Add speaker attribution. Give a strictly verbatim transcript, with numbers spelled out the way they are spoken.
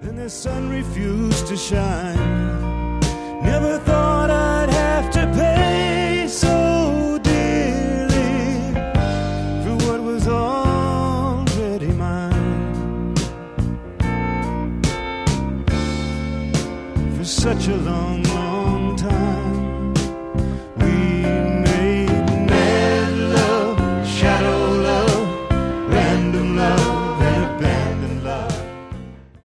Speaker 1: and the sun refused to shine. Never thought I'd have to pay so dearly for what was already mine. For such a long, long time.